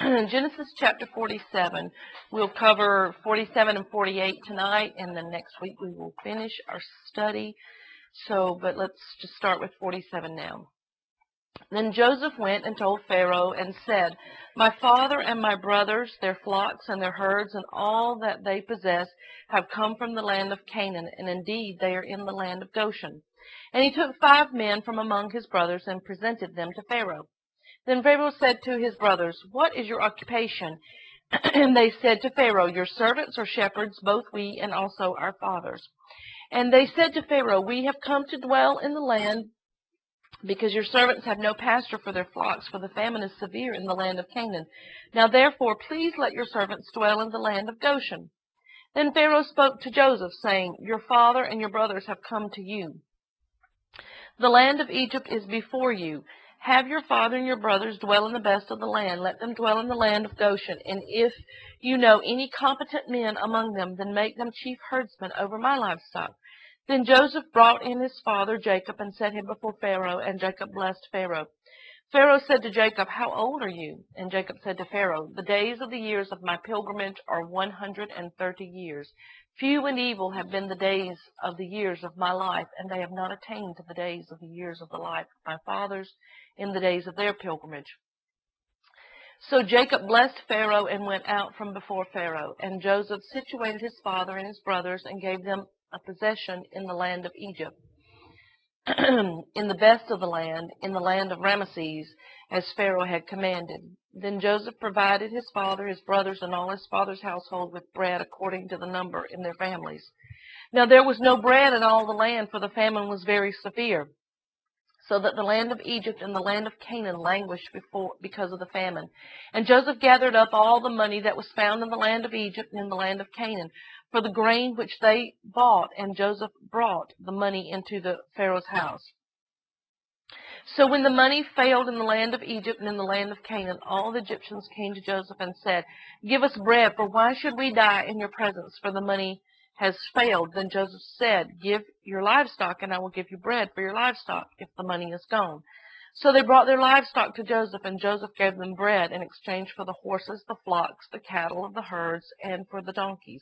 Genesis chapter 47. We'll cover 47 and 48 tonight, and then next week we will finish our study. But let's just start with 47 now. Then Joseph went and told Pharaoh and said, My father and my brothers, their flocks and their herds, and all that they possess have come from the land of Canaan, and indeed they are in the land of Goshen. And he took 5 men from among his brothers and presented them to Pharaoh. Then Pharaoh said to his brothers, What is your occupation? And they said to Pharaoh, Your servants are shepherds, both we and also our fathers. And they said to Pharaoh, We have come to dwell in the land, because your servants have no pasture for their flocks, for the famine is severe in the land of Canaan. Now therefore, please let your servants dwell in the land of Goshen. Then Pharaoh spoke to Joseph, saying, Your father and your brothers have come to you. The land of Egypt is before you. Have your father and your brothers dwell in the best of the land. Let them dwell in the land of Goshen. And if you know any competent men among them, then make them chief herdsmen over my livestock. Then Joseph brought in his father Jacob and set him before Pharaoh, and Jacob blessed Pharaoh. Pharaoh said to Jacob, How old are you? And Jacob said to Pharaoh, The days of the years of my pilgrimage are 130 years. Few and evil have been the days of the years of my life, and they have not attained to the days of the years of the life of my fathers in the days of their pilgrimage. So Jacob blessed Pharaoh and went out from before Pharaoh. And Joseph situated his father and his brothers and gave them a possession in the land of Egypt, in the best of the land, in the land of Ramesses, as Pharaoh had commanded. Then Joseph provided his father, his brothers, and all his father's household with bread according to the number in their families. Now there was no bread in all the land, for the famine was very severe, so that the land of Egypt and the land of Canaan languished because of the famine. And Joseph gathered up all the money that was found in the land of Egypt and in the land of Canaan for the grain which they bought, and Joseph brought the money into the Pharaoh's house. So when the money failed in the land of Egypt and in the land of Canaan, all the Egyptians came to Joseph and said, Give us bread, for why should we die in your presence? For the money has failed. Then Joseph said, Give your livestock, and I will give you bread for your livestock if the money is gone. So they brought their livestock to Joseph, and Joseph gave them bread in exchange for the horses, the flocks, the cattle of the herds, and for the donkeys.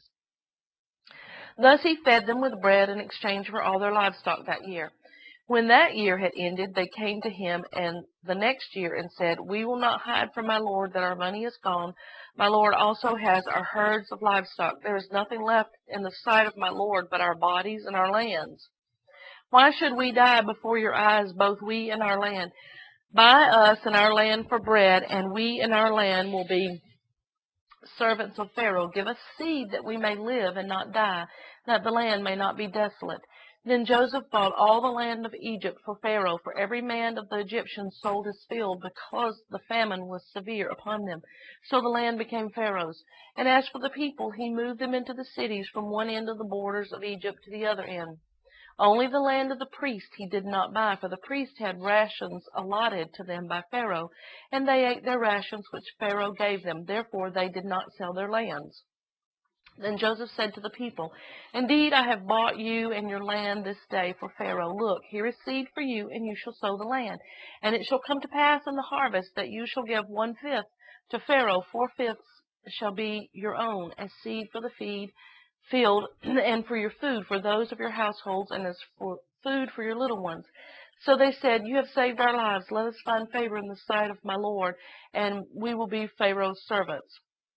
Thus he fed them with bread in exchange for all their livestock that year. When that year had ended, they came to him and the next year and said, We will not hide from my lord that our money is gone. My lord also has our herds of livestock. There is nothing left in the sight of my lord but our bodies and our lands. Why should we die before your eyes, both we and our land? Buy us and our land for bread, and we and our land will be servants of Pharaoh. Give us seed that we may live and not die, that the land may not be desolate. Then Joseph bought all the land of Egypt for Pharaoh, for every man of the Egyptians sold his field, because the famine was severe upon them. So the land became Pharaoh's. And as for the people, he moved them into the cities from one end of the borders of Egypt to the other end. Only the land of the priest he did not buy, for the priest had rations allotted to them by Pharaoh, and they ate their rations which Pharaoh gave them. Therefore they did not sell their lands. Then Joseph said to the people, Indeed, I have bought you and your land this day for Pharaoh. Look, here is seed for you, and you shall sow the land. And it shall come to pass in the harvest that you shall give 1/5 to Pharaoh. 4/5 shall be your own, as seed for the field, and for your food, for those of your households, and as for food for your little ones. So they said, You have saved our lives. Let us find favor in the sight of my lord, and we will be Pharaoh's servants.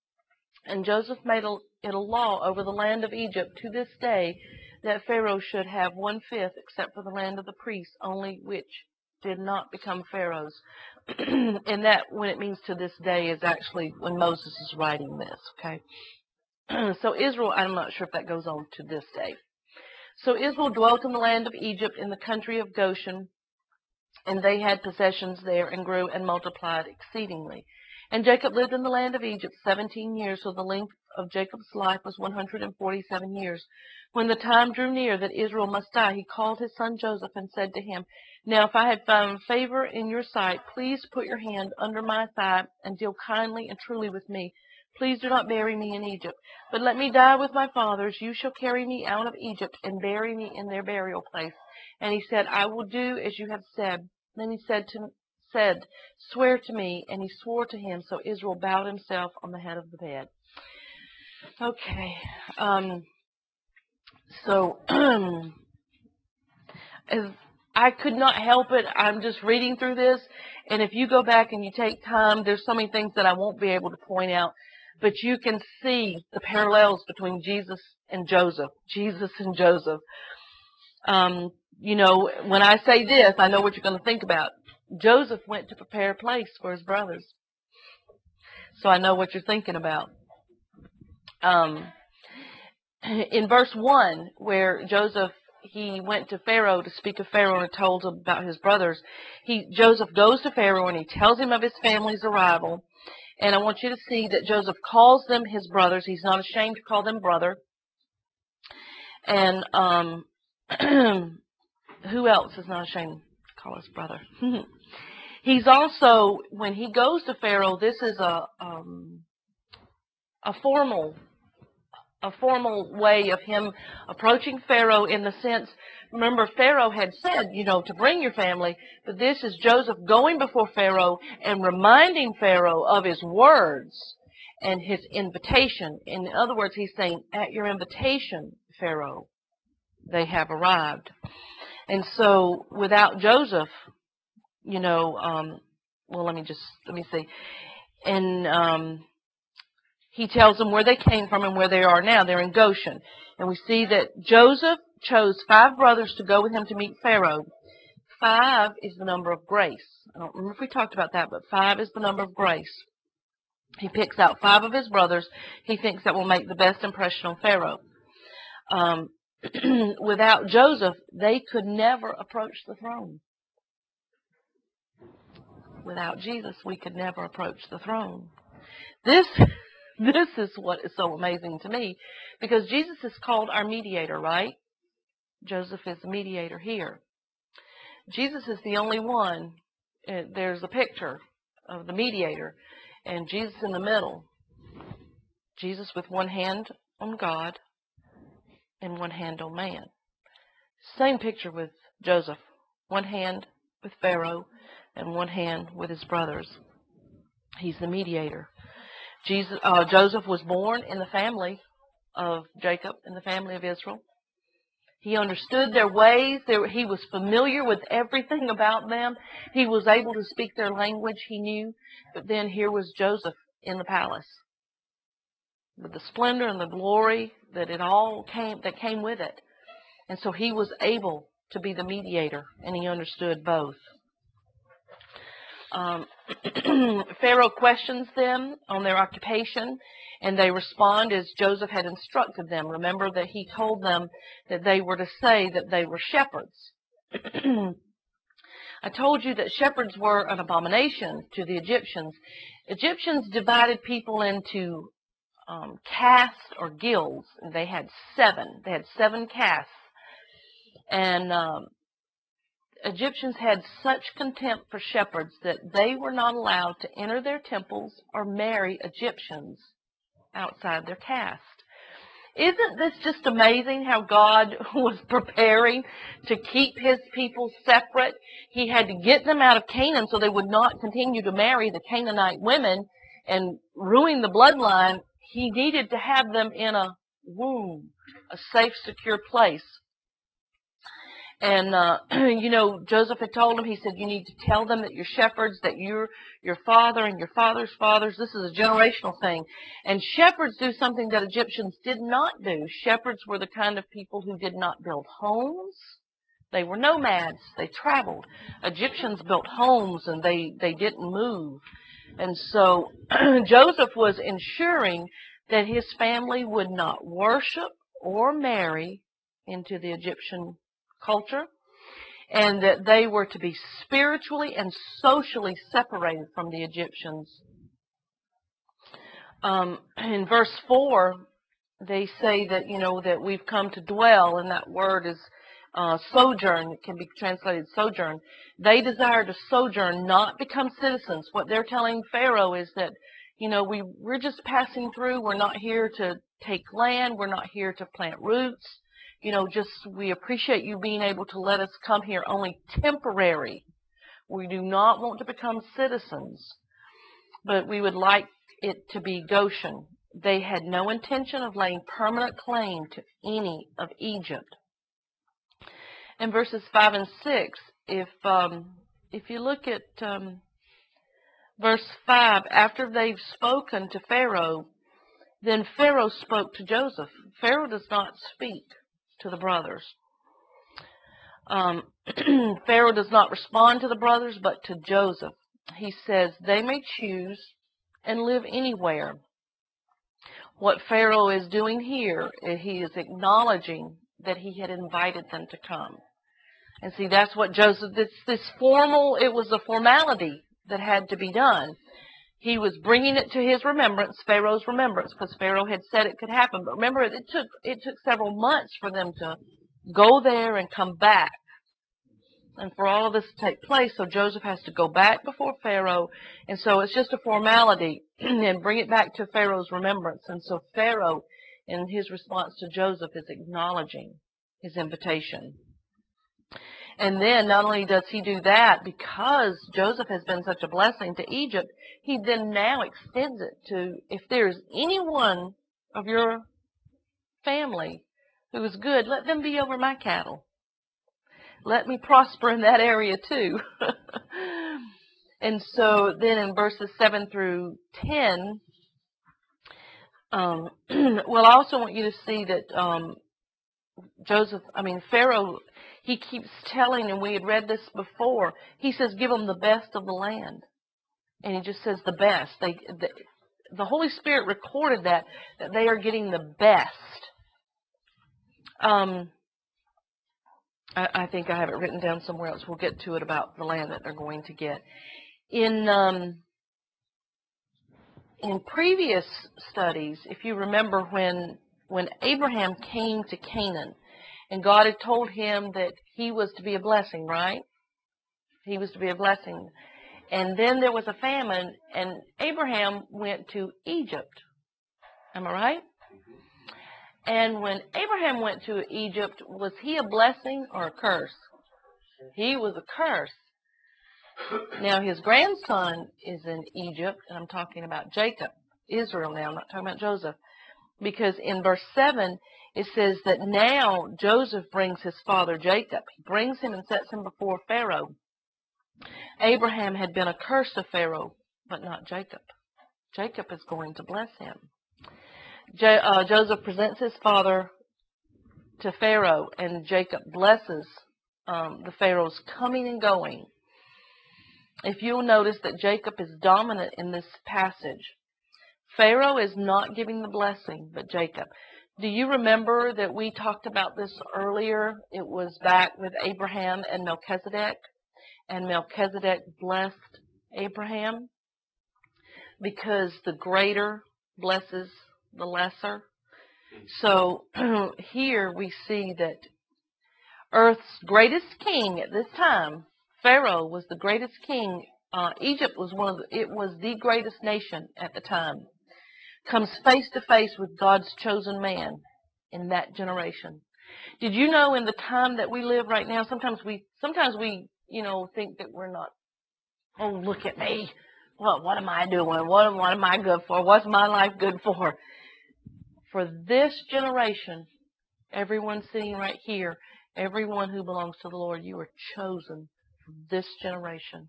And Joseph made it a law over the land of Egypt to this day that Pharaoh should have 1/5, except for the land of the priests, only which did not become Pharaoh's. And that, when it means to this day, is actually when Moses is writing this, okay? So Israel, I'm not sure if that goes on to this day. So Israel dwelt in the land of Egypt, in the country of Goshen, and they had possessions there, and grew and multiplied exceedingly. And Jacob lived in the land of Egypt 17 years, so the length of Jacob's life was 147 years. When the time drew near that Israel must die, he called his son Joseph and said to him, Now if I had found favor in your sight, please put your hand under my thigh and deal kindly and truly with me. Please do not bury me in Egypt, but let me die with my fathers. You shall carry me out of Egypt and bury me in their burial place. And he said, I will do as you have said. Then he said said, "Swear to me." And he swore to him. So Israel bowed himself on the head of the bed. Okay. So as I could not help it. I'm just reading through this, and if you go back and you take time, there's so many things that I won't be able to point out, but you can see the parallels between Jesus and Joseph. Jesus and Joseph. You know, when I say this, I know what you're going to think about. Joseph went to prepare a place for his brothers. So I know what you're thinking about. In verse 1, where Joseph, he went to Pharaoh to speak of Pharaoh and told him about his brothers. Joseph goes to Pharaoh and he tells him of his family's arrival. And I want you to see that Joseph calls them his brothers. He's not ashamed to call them brother. And who else is not ashamed to call his brother? He's also, when he goes to Pharaoh, this is a formal way of him approaching Pharaoh, in the sense, remember, Pharaoh had said, you know, to bring your family, but this is Joseph going before Pharaoh and reminding Pharaoh of his words and his invitation. In other words, he's saying, at your invitation, Pharaoh, they have arrived. And so without Joseph, you know, well, let me see. And he tells them where they came from and where they are now. They're in Goshen. And we see that Joseph chose 5 brothers to go with him to meet Pharaoh. 5 is the number of grace. I don't remember if we talked about that, but 5 is the number of grace. He picks out 5 of his brothers he thinks that will make the best impression on Pharaoh. Without Joseph, they could never approach the throne. Without Jesus, we could never approach the throne. This is what is so amazing to me, because Jesus is called our mediator, right? Joseph is the mediator here. Jesus is the only one. There's a picture of the mediator, and Jesus in the middle. Jesus with one hand on God and one hand on man. Same picture with Joseph. One hand with Pharaoh and one hand with his brothers. He's the mediator. Joseph was born in the family of Jacob, in the family of Israel. He understood their ways. He was familiar with everything about them. He was able to speak their language. He knew. But then here was Joseph in the palace, with the splendor and the glory that came with it. And so he was able to be the mediator, and he understood both. Pharaoh questions them on their occupation, and they respond as Joseph had instructed them. Remember that he told them that they were to say that they were shepherds. I told you that shepherds were an abomination to the Egyptians. Egyptians divided people into castes or guilds, and they had 7. They had 7 castes. And Egyptians had such contempt for shepherds that they were not allowed to enter their temples or marry Egyptians outside their caste. Isn't this just amazing how God was preparing to keep his people separate? He had to get them out of Canaan so they would not continue to marry the Canaanite women and ruin the bloodline. He needed to have them in a womb, a safe, secure place. And, you know, Joseph had told him, he said, you need to tell them that you're shepherds, that you're your father and your father's fathers. This is a generational thing. And shepherds do something that Egyptians did not do. Shepherds were the kind of people who did not build homes. They were nomads. They traveled. Egyptians built homes, and they didn't move. And so Joseph was ensuring that his family would not worship or marry into the Egyptian culture, and that they were to be spiritually and socially separated from the Egyptians. In verse 4, they say that, you know, that we've come to dwell, and that word is sojourn. It can be translated sojourn. They desire to sojourn, not become citizens. What they're telling Pharaoh is that, you know, we're just passing through. We're not here to take land. We're not here to plant roots. You know, just we appreciate you being able to let us come here only temporary. We do not want to become citizens, but we would like it to be Goshen. They had no intention of laying permanent claim to any of Egypt. In verses 5 and 6, if you look at verse 5, after they've spoken to Pharaoh, then Pharaoh spoke to Joseph. Pharaoh does not speak to the brothers. Pharaoh does not respond to the brothers, but to Joseph. He says they may choose and live anywhere. What Pharaoh is doing here, he is acknowledging that he had invited them to come. And see, that's what Joseph, this formal, it was a formality that had to be done. He was bringing it to his remembrance, Pharaoh's remembrance, because Pharaoh had said it could happen. But remember, it took several months for them to go there and come back, and for all of this to take place. So Joseph has to go back before Pharaoh, and so it's just a formality, and bring it back to Pharaoh's remembrance. And so Pharaoh, in his response to Joseph, is acknowledging his invitation. And then not only does he do that, because Joseph has been such a blessing to Egypt, he then now extends it to, if there's anyone of your family who is good, let them be over my cattle. Let me prosper in that area too. And so then in verses 7 through 10, well, I also want you to see that Pharaoh, he keeps telling, and we had read this before, he says, give them the best of the land. And he just says the best. The Holy Spirit recorded that they are getting the best. I think I have it written down somewhere else. We'll get to it about the land that they're going to get. In previous studies, if you remember when Abraham came to Canaan, and God had told him that he was to be a blessing, right? He was to be a blessing. And then there was a famine, and Abraham went to Egypt. Am I right? And when Abraham went to Egypt, was he a blessing or a curse? He was a curse. Now his grandson is in Egypt, and I'm talking about Jacob, Israel now, I'm not talking about Joseph. Because in verse 7, it says that now Joseph brings his father Jacob. He brings him and sets him before Pharaoh. Abraham had been a curse to Pharaoh, but not Jacob. Jacob is going to bless him. Joseph presents his father to Pharaoh, and Jacob blesses the Pharaoh's coming and going. If you'll notice that Jacob is dominant in this passage. Pharaoh is not giving the blessing, but Jacob. Do you remember that we talked about this earlier? It was back with Abraham and Melchizedek, and Melchizedek blessed Abraham because the greater blesses the lesser. So here we see that Earth's greatest king at this time, Pharaoh, was the greatest king. Egypt was was the greatest nation at the time. Comes face to face with God's chosen man in that generation. Did you know in the time that we live right now, sometimes we think that we're not, oh, look at me. What am I doing? What am I good for? What's my life good for? For this generation, everyone sitting right here, everyone who belongs to the Lord, you are chosen for this generation.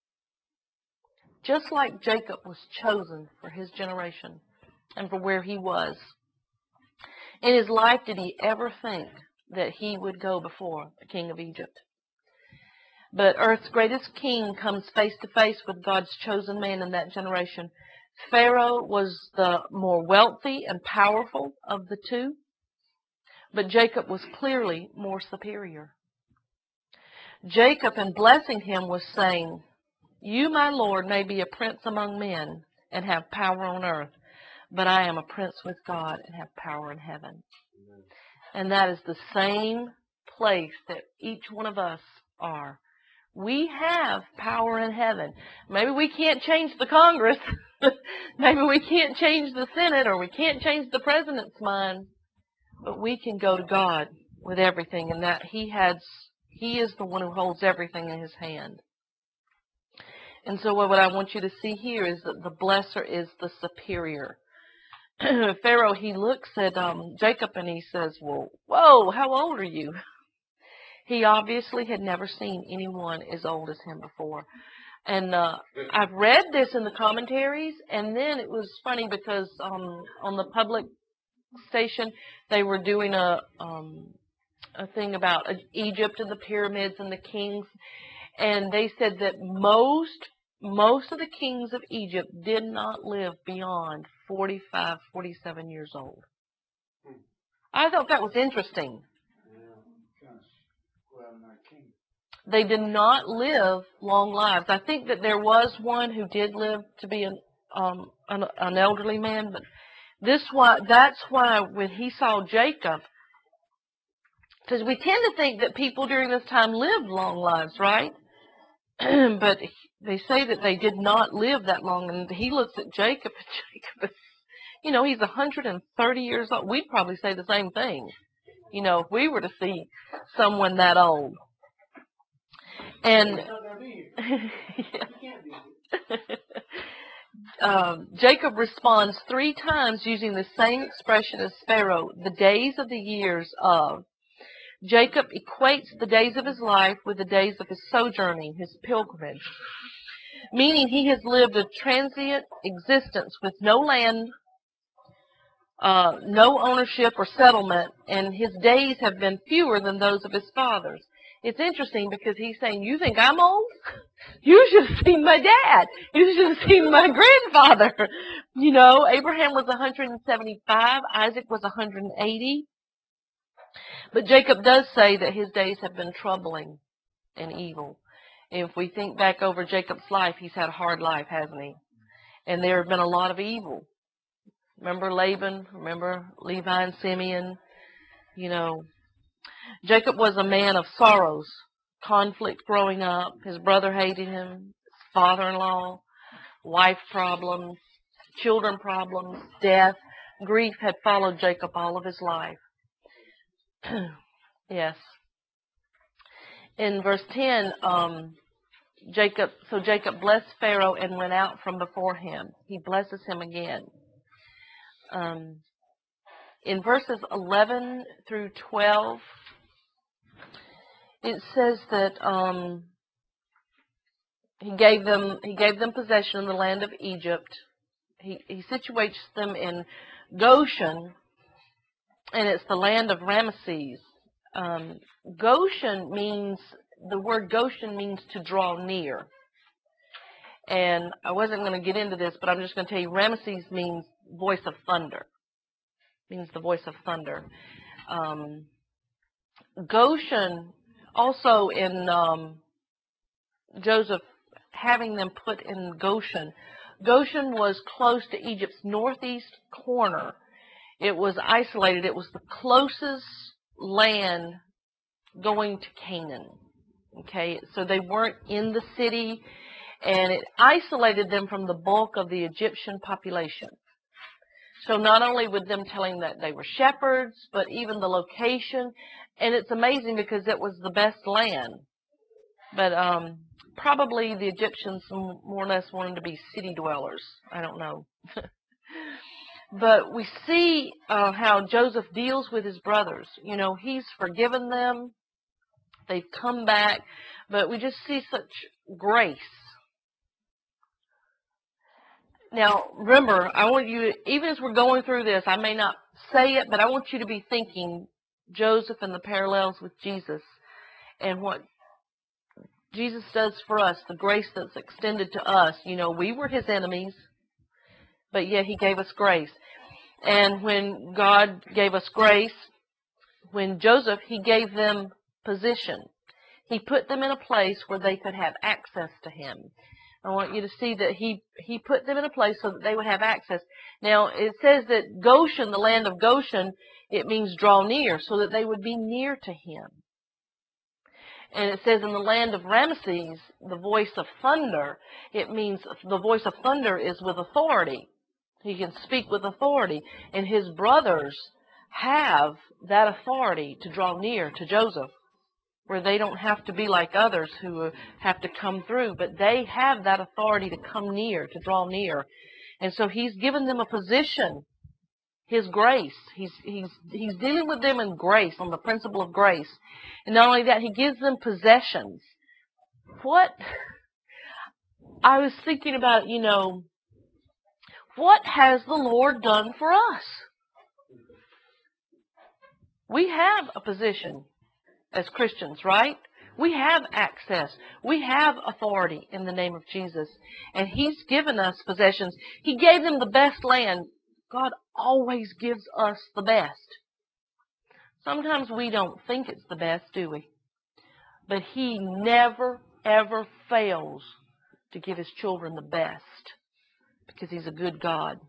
Just like Jacob was chosen for his generation and for where he was. In his life, did he ever think that he would go before the king of Egypt? But Earth's greatest king comes face to face with God's chosen man in that generation. Pharaoh was the more wealthy and powerful of the two, but Jacob was clearly more superior. Jacob, in blessing him, was saying, you, my Lord, may be a prince among men and have power on earth, but I am a prince with God and have power in heaven. Amen. And that is the same place that each one of us are. We have power in heaven. Maybe we can't change the Congress. Maybe we can't change the Senate, or we can't change the president's mind. But we can go to God with everything, and that He is the one who holds everything in His hand. And so what I want you to see here is that the blesser is the superior. Pharaoh, he looks at Jacob and he says, well, whoa, how old are you? He obviously had never seen anyone as old as him before. And I've read this in the commentaries, and then it was funny because on the public station, they were doing a thing about Egypt and the pyramids and the kings, and they said that most of the kings of Egypt did not live beyond 45, 47 years old. I thought that was interesting. They did not live long lives. I think that there was one who did live to be an elderly man, but that's why when he saw Jacob, because we tend to think that people during this time lived long lives, right? But they say that they did not live that long, and he looks at Jacob, and Jacob is, he's 130 years old. We'd probably say the same thing, if we were to see someone that old. And Jacob responds 3 times using the same expression as Pharaoh, the days of the years of. Jacob equates the days of his life with the days of his sojourning, his pilgrimage, meaning he has lived a transient existence with no land, no ownership or settlement, and his days have been fewer than those of his fathers. It's interesting because he's saying, you think I'm old? You should have seen my dad. You should have seen my grandfather. Abraham was 175. Isaac was 180. But Jacob does say that his days have been troubling and evil. If we think back over Jacob's life, he's had a hard life, hasn't he? And there have been a lot of evil. Remember Laban? Remember Levi and Simeon? Jacob was a man of sorrows, conflict growing up. His brother hated him, his father-in-law, wife problems, children problems, death. Grief had followed Jacob all of his life. Yes. In verse 10, Jacob blessed Pharaoh and went out from before him. He blesses him again. In verses 11 through 12, it says that he gave them possession in the land of Egypt. He situates them in Goshen, and it's the land of Ramesses. The word Goshen means to draw near. And I wasn't going to get into this, but I'm just going to tell you, Ramesses means voice of thunder. Means the voice of thunder. Goshen, also in Joseph having them put in Goshen. Goshen was close to Egypt's northeast corner. It was isolated. It was the closest land going to Canaan. Okay, so they weren't in the city, and it isolated them from the bulk of the Egyptian population. So not only with them telling that they were shepherds, but even the location. And it's amazing because it was the best land. But probably the Egyptians more or less wanted to be city dwellers. I don't know. But we see how Joseph deals with his brothers. He's forgiven them. They've come back. But we just see such grace. Now, remember, I want you, even as we're going through this, I may not say it, but I want you to be thinking Joseph and the parallels with Jesus and what Jesus does for us, the grace that's extended to us. We were his enemies, but yet he gave us grace. And when God gave us grace, when Joseph, he gave them position. He put them in a place where they could have access to him. I want you to see that he put them in a place so that they would have access. Now, it says that Goshen, the land of Goshen, it means draw near, so that they would be near to him. And it says in the land of Ramesses, the voice of thunder, it means the voice of thunder is with authority. He can speak with authority. And his brothers have that authority to draw near to Joseph. where they don't have to be like others who have to come through, but they have that authority to come near, to draw near. And so he's given them a position, his grace. He's dealing with them in grace, on the principle of grace. And not only that, he gives them possessions. What? I was thinking about, what has the Lord done for us? We have a position as Christians, right? We have access. We have authority in the name of Jesus. And he's given us possessions. He gave them the best land. God always gives us the best. Sometimes we don't think it's the best, do we? But he never, ever fails to give his children the best, because he's a good God.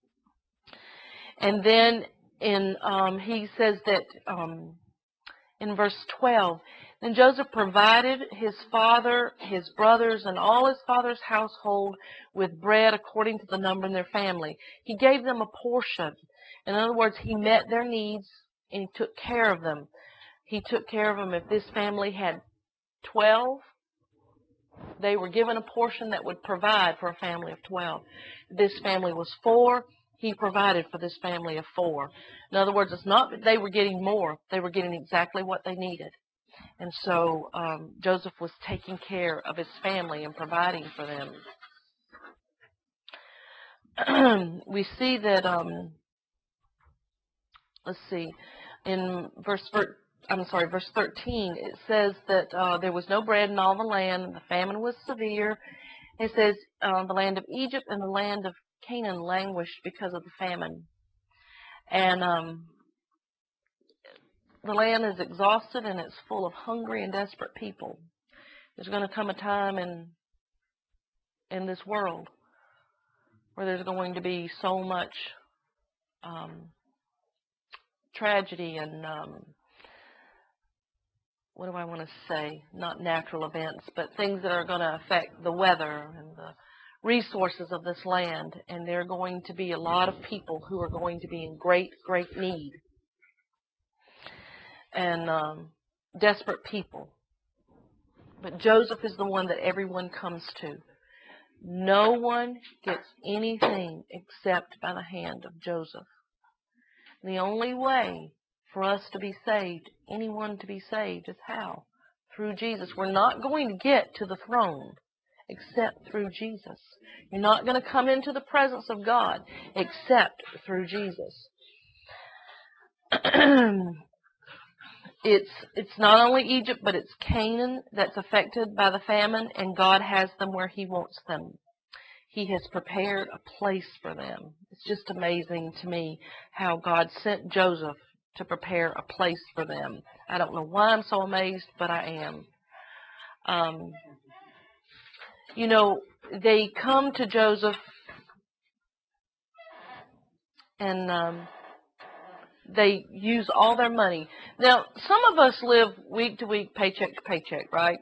And then he says that in verse 12, then Joseph provided his father, his brothers, and all his father's household with bread according to the number in their family. He gave them a portion. In other words, he met their needs and he took care of them. He took care of them. If this family had 12, they were given a portion that would provide for a family of 12. If this family was 4, he provided for this family of 4. In other words, it's not that they were getting more. They were getting exactly what they needed. And so Joseph was taking care of his family and providing for them. We see that, let's see, in verse 13, it says that there was no bread in all the land, and the famine was severe. It says the land of Egypt and the land of Canaan languished because of the famine. And the land is exhausted and it's full of hungry and desperate people. There's going to come a time in this world where there's going to be so much tragedy and what do I want to say? Not natural events, but things that are going to affect the weather and the resources of this land. And there are going to be a lot of people who are going to be in great, great need. And desperate people. But Joseph is the one that everyone comes to. No one gets anything except by the hand of Joseph. The only way for us to be saved, anyone to be saved, is how? Through Jesus. We're not going to get to the throne except through Jesus. You're not going to come into the presence of God except through Jesus. It's not only Egypt, but it's Canaan that's affected by the famine, and God has them where he wants them. He has prepared a place for them. It's just amazing to me how God sent Joseph to prepare a place for them. I don't know why I'm so amazed, but I am. They come to Joseph and they use all their money. Now, some of us live week to week, paycheck to paycheck, right?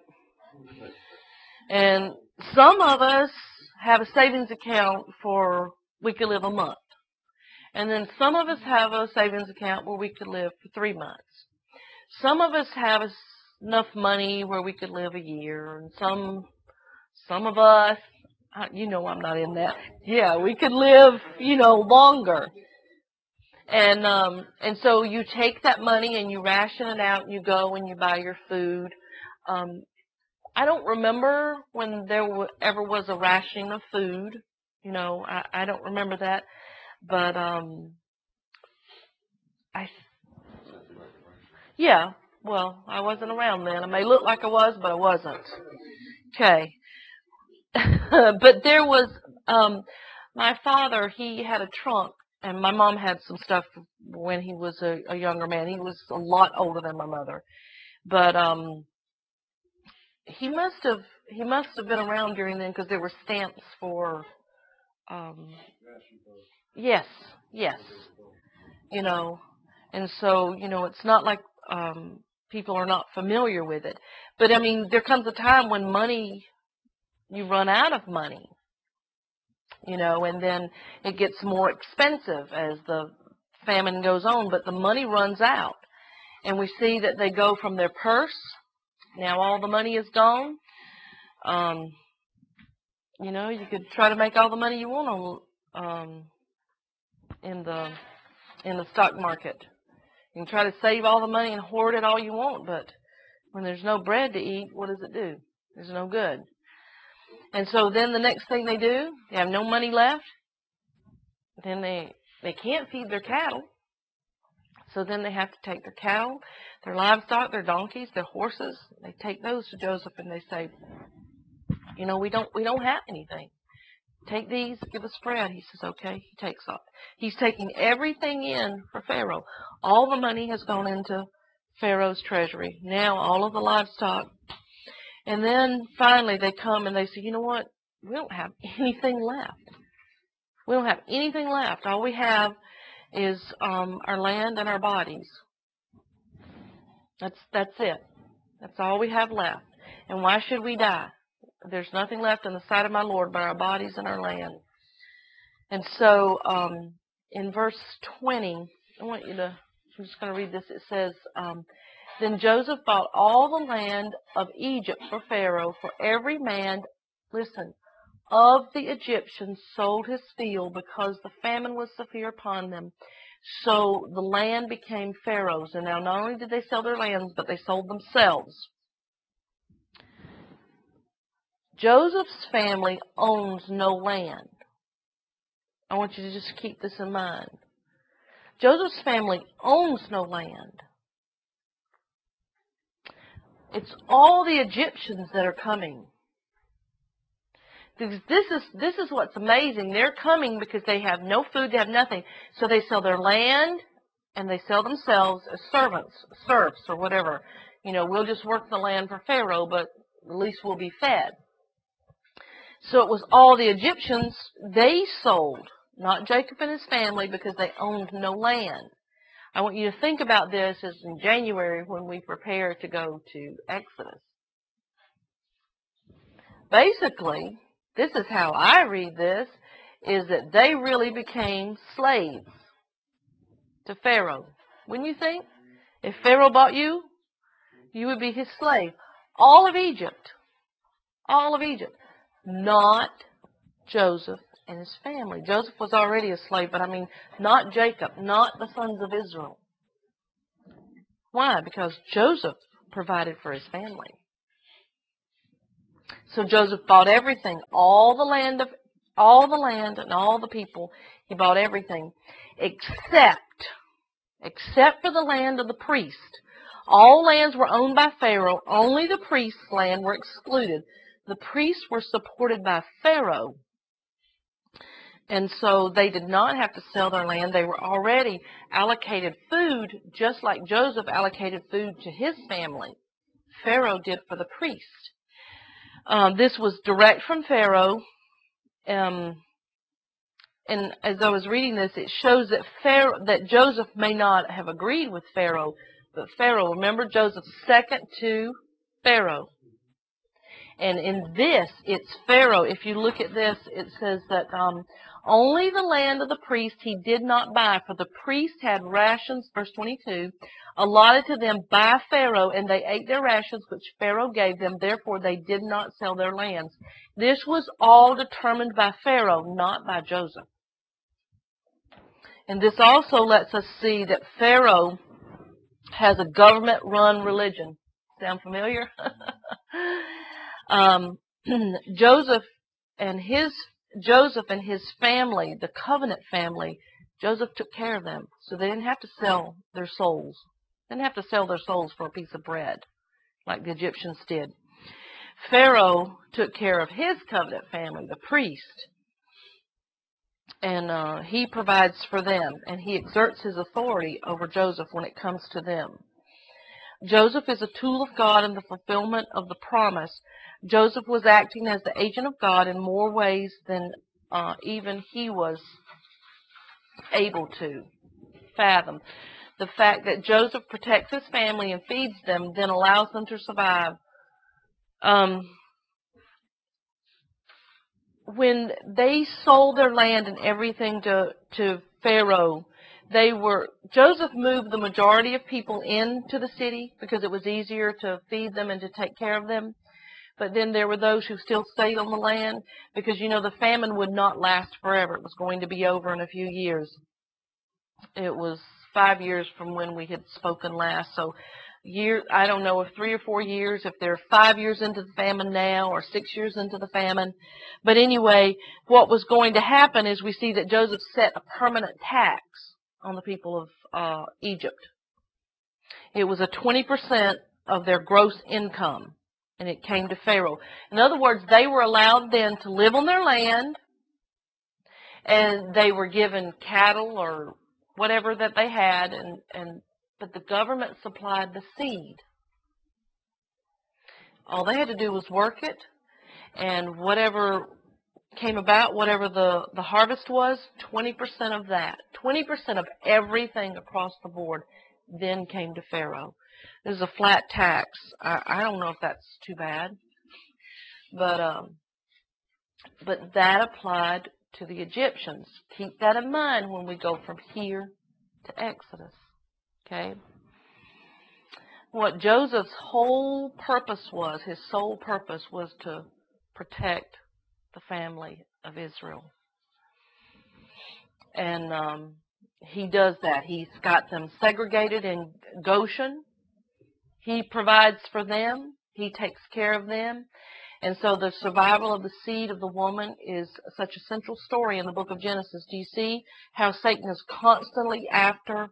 And some of us have a savings account for we could live a month. And then some of us have a savings account where we could live for 3 months. Some of us have enough money where we could live a year. And some of us, I'm not in that. Yeah, we could live, longer. And so you take that money and you ration it out and you go and you buy your food. I don't remember when there ever was a rationing of food. I don't remember that. But, well, I wasn't around then. I may look like I was, but I wasn't. Okay. But there was, my father, he had a trunk, and my mom had some stuff when he was a younger man. He was a lot older than my mother. But, he must have been around during then, because there were stamps for, yes, and so, it's not like, people are not familiar with it. But, there comes a time when you run out of money, and then it gets more expensive as the famine goes on, but the money runs out. And we see that they go from their purse Now all the money is gone. You know, you could try to make all the money you want on in the stock market. You can try to save all the money and hoard it all you want, but when there's no bread to eat, what does it do? There's no good. And so then the next thing they do, they have no money left. Then they can't feed their cattle. So then they have to take their cattle, their livestock, their donkeys, their horses. They take those to Joseph and they say, you know, we don't have anything. Take these, give us bread. He says, okay. He takes off. He's taking everything in for Pharaoh. All the money has gone into Pharaoh's treasury. Now all of the livestock. And then finally they come and they say, you know what? We don't have anything left. We don't have anything left. All we have is our land and our bodies. That's it. That's all we have left. And why should we die? There's nothing left in the sight of my Lord but our bodies and our land. And so in verse 20, I'm just going to read this. It says, then Joseph bought all the land of Egypt for Pharaoh, for every man, listen, of the Egyptians sold his field because the famine was severe upon them. So the land became Pharaoh's. And now not only did they sell their lands, but they sold themselves. Joseph's family owns no land. I want you to just keep this in mind. Joseph's family owns no land. It's all the Egyptians that are coming. This is what's amazing. They're coming because they have no food, they have nothing. So they sell their land and they sell themselves as servants, serfs, or whatever. You know, we'll just work the land for Pharaoh, but at least we'll be fed. So it was all the Egyptians they sold, not Jacob and his family, because they owned no land. I want you to think about this as in January when we prepare to go to Exodus. Basically, this is how I read this, is that they really became slaves to Pharaoh. Wouldn't you think? If Pharaoh bought you, you would be his slave. All of Egypt, not Joseph and his family. Joseph was already a slave, but I mean, not Jacob, not the sons of Israel. Why? Because Joseph provided for his family. So Joseph bought everything, all the land and all the people. He bought everything, except for the land of the priest. All lands were owned by Pharaoh. Only the priest's land were excluded. The priests were supported by Pharaoh. And so they did not have to sell their land. They were already allocated food, just like Joseph allocated food to his family. Pharaoh did for the priest. This was direct from Pharaoh. And as I was reading this, it shows that Joseph may not have agreed with Pharaoh, but Pharaoh, remember, Joseph's second to Pharaoh. And in this, it's Pharaoh. If you look at this, it says that only the land of the priest he did not buy, for the priest had rations, verse 22, allotted to them by Pharaoh, and they ate their rations which Pharaoh gave them. Therefore, they did not sell their lands. This was all determined by Pharaoh, not by Joseph. And this also lets us see that Pharaoh has a government-run religion. Sound familiar? Joseph and his family, the covenant family, Joseph took care of them, so they didn't have to sell their souls. They didn't have to sell their souls for a piece of bread, like the Egyptians did. Pharaoh took care of his covenant family, the priest, and he provides for them, and he exerts his authority over Joseph when it comes to them. Joseph is a tool of God in the fulfillment of the promise. Joseph was acting as the agent of God in more ways than even he was able to fathom. The fact that Joseph protects his family and feeds them, then allows them to survive. When they sold their land and everything to Pharaoh, Joseph moved the majority of people into the city because it was easier to feed them and to take care of them. But then there were those who still stayed on the land because, the famine would not last forever. It was going to be over in a few years. It was 5 years from when we had spoken last. So I don't know if 3 or 4 years, if they're 5 years into the famine now or 6 years into the famine. But anyway, what was going to happen is we see that Joseph set a permanent tax on the people of Egypt. It was a 20% of their gross income, and it came to Pharaoh. In other words, they were allowed then to live on their land, and they were given cattle or whatever that they had, but the government supplied the seed. All they had to do was work it, and whatever came about, whatever the harvest was, 20% of that, 20% of everything across the board then came to Pharaoh. This is a flat tax. I don't know if that's too bad, but that applied to the Egyptians. Keep that in mind when we go from here to Exodus. Okay? What Joseph's whole purpose was, his sole purpose was to protect the family of Israel. And he does that. He's got them segregated in Goshen. He provides for them. He takes care of them. And so the survival of the seed of the woman is such a central story in the book of Genesis. Do you see how Satan is constantly after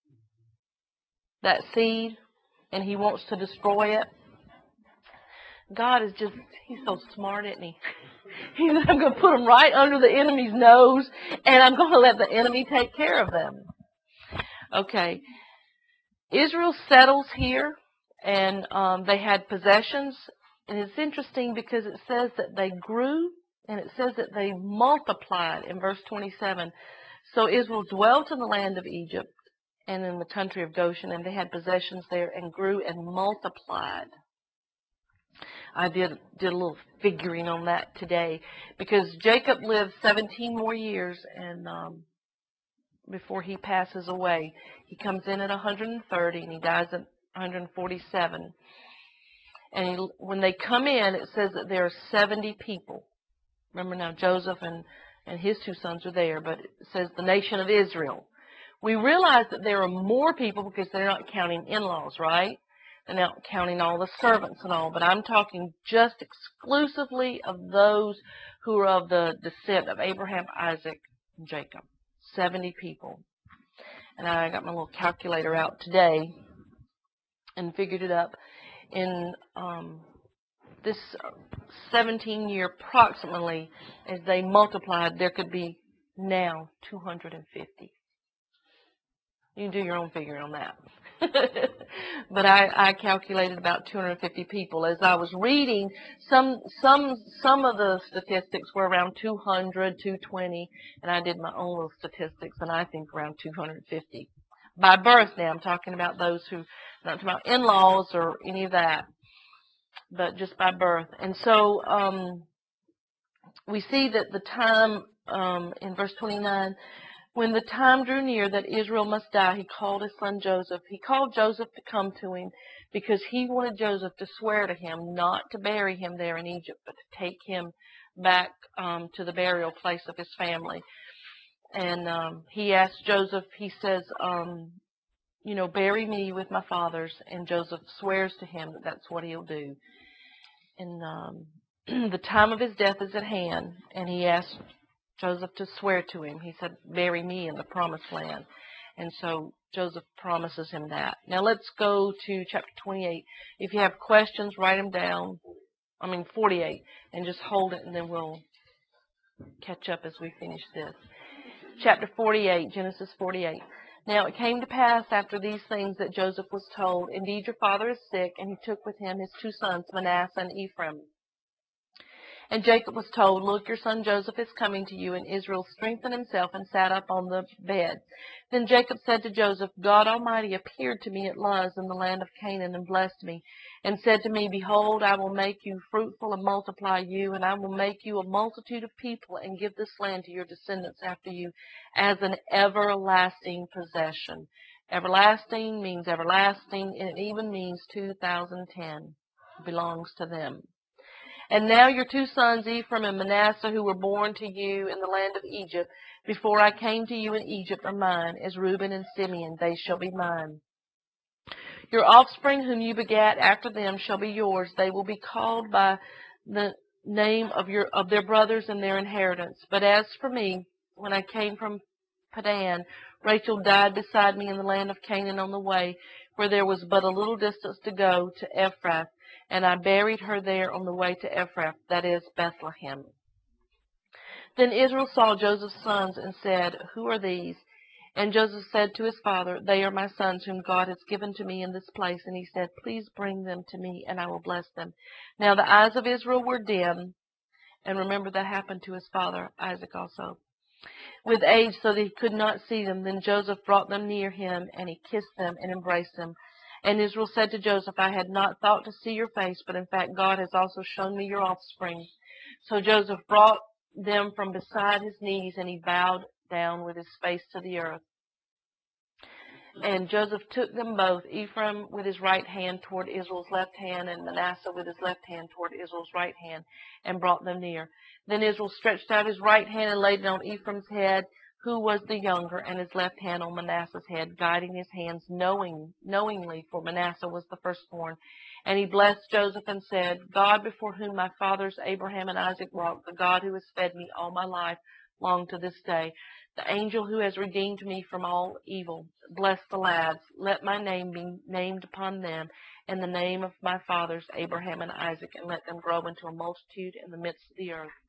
that seed, and he wants to destroy it? God is he's so smart, isn't he? He's I'm going to put them right under the enemy's nose, and I'm going to let the enemy take care of them. Okay. Israel settles here, and they had possessions. And it's interesting because it says that they grew, and it says that they multiplied in verse 27. So Israel dwelt in the land of Egypt and in the country of Goshen, and they had possessions there and grew and multiplied. I did a little figuring on that today because Jacob lived 17 more years, and before he passes away, he comes in at 130 and he dies at 147. And when they come in, it says that there are 70 people. Remember now, Joseph and his 2 sons are there, but it says the nation of Israel. We realize that there are more people because they're not counting in-laws, right? They're not counting all the servants and all, but I'm talking just exclusively of those who are of the descent of Abraham, Isaac, and Jacob. 70 people. And I got my little calculator out today and figured it up. In this 17-year approximately, as they multiplied, there could be now 250. You can do your own figuring on that. But I calculated about 250 people. As I was reading, some of the statistics were around 200, 220, and I did my own little statistics, and I think around 250. By birth now, I'm talking about those who, not talking about in-laws or any of that, but just by birth. And so we see that the time in verse 29, when the time drew near that Israel must die, he called his son Joseph. He called Joseph to come to him because he wanted Joseph to swear to him not to bury him there in Egypt, but to take him back to the burial place of his family. And he asked Joseph, he says, bury me with my fathers. And Joseph swears to him that that's what he'll do. And the time of his death is at hand, and he asked Joseph to swear to him. He said, bury me in the promised land. And so Joseph promises him that. Now let's go to chapter 28. If you have questions, write them down. 48. And just hold it, and then we'll catch up as we finish this. Chapter 48, Genesis 48. Now it came to pass after these things that Joseph was told, indeed your father is sick, and he took with him his 2 sons, Manasseh and Ephraim. And Jacob was told, Look, your son Joseph is coming to you. And Israel strengthened himself and sat up on the bed. Then Jacob said to Joseph, God Almighty appeared to me at Luz in the land of Canaan and blessed me, and said to me, Behold, I will make you fruitful and multiply you, and I will make you a multitude of people, and give this land to your descendants after you as an everlasting possession. Everlasting means everlasting, and it even means 2010 belongs to them. And now your two sons, Ephraim and Manasseh, who were born to you in the land of Egypt, before I came to you in Egypt, are mine, as Reuben and Simeon, they shall be mine. Your offspring whom you begat after them shall be yours. They will be called by the name of their brothers and their inheritance. But as for me, when I came from Padan, Rachel died beside me in the land of Canaan on the way, where there was but a little distance to go to Ephrath, and I buried her there on the way to Ephrath, that is, Bethlehem. Then Israel saw Joseph's sons and said, Who are these? And Joseph said to his father, They are my sons whom God has given to me in this place. And he said, Please bring them to me, and I will bless them. Now the eyes of Israel were dim, and remember that happened to his father Isaac also, with age, so that he could not see them. Then Joseph brought them near him, and he kissed them and embraced them. And Israel said to Joseph, I had not thought to see your face, but in fact God has also shown me your offspring. So Joseph brought them from beside his knees, and he bowed down with his face to the earth. And Joseph took them both, Ephraim with his right hand toward Israel's left hand, and Manasseh with his left hand toward Israel's right hand, and brought them near. Then Israel stretched out his right hand and laid it on Ephraim's head, who was the younger, and his left hand on Manasseh's head, guiding his hands knowingly, for Manasseh was the firstborn. And he blessed Joseph and said, God, before whom my fathers Abraham and Isaac walked, the God who has fed me all my life long to this day, the angel who has redeemed me from all evil, bless the lads. Let my name be named upon them, and the name of my fathers Abraham and Isaac, and let them grow into a multitude in the midst of the earth.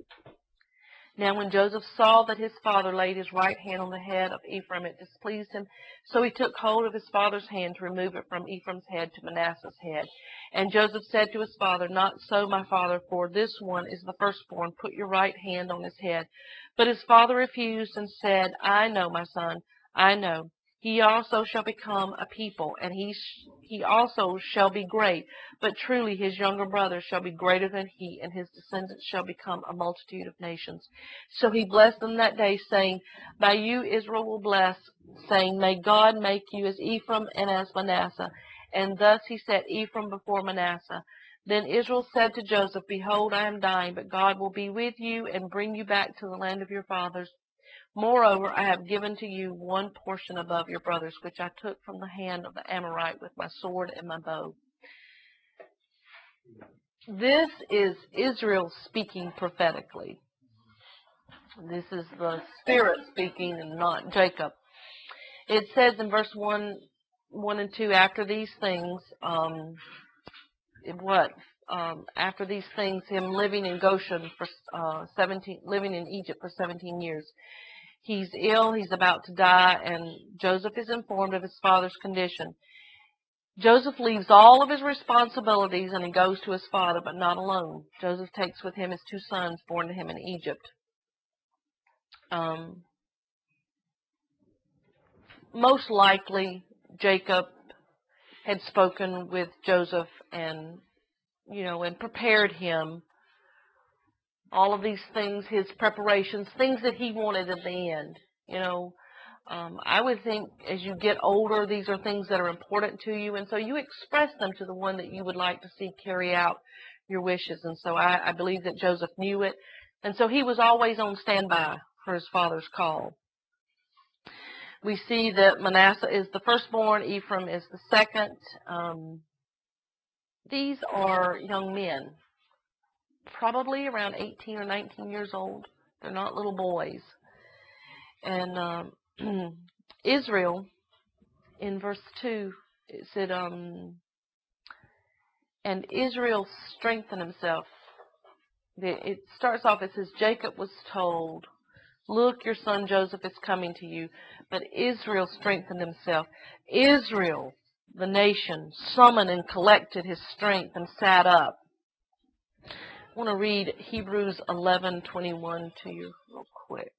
Now when Joseph saw that his father laid his right hand on the head of Ephraim, it displeased him. So he took hold of his father's hand to remove it from Ephraim's head to Manasseh's head. And Joseph said to his father, Not so, my father, for this one is the firstborn. Put your right hand on his head. But his father refused and said, I know, my son, I know. He also shall become a people, and he also shall be great. But truly his younger brother shall be greater than he, and his descendants shall become a multitude of nations. So he blessed them that day, saying, By you Israel will bless, saying, May God make you as Ephraim and as Manasseh. And thus he set Ephraim before Manasseh. Then Israel said to Joseph, Behold, I am dying, but God will be with you and bring you back to the land of your fathers. Moreover, I have given to you one portion above your brothers, which I took from the hand of the Amorite with my sword and my bow. This is Israel speaking prophetically. This is the Spirit speaking and not Jacob. It says in verse 1 and 2, after these things, after these things, him living in Goshen for living in Egypt for 17 years. He's ill, he's about to die, and Joseph is informed of his father's condition. Joseph leaves all of his responsibilities and he goes to his father, but not alone. Joseph takes with him his two sons born to him in Egypt. Most likely, Jacob had spoken with Joseph and prepared him. All of these things, his preparations, things that he wanted at the end. I would think as you get older, these are things that are important to you, and so you express them to the one that you would like to see carry out your wishes. And so I believe that Joseph knew it, and so he was always on standby for his father's call. We see that Manasseh is the firstborn, Ephraim is the second. These are young men, probably around 18 or 19 years old. They're not little boys. And Israel, in verse 2, it said, and Israel strengthened himself. It starts off, it says, Jacob was told, Look, your son Joseph is coming to you. But Israel strengthened himself. Israel, the nation, summoned and collected his strength and sat up. I want to read Hebrews 11:21 to you real quick.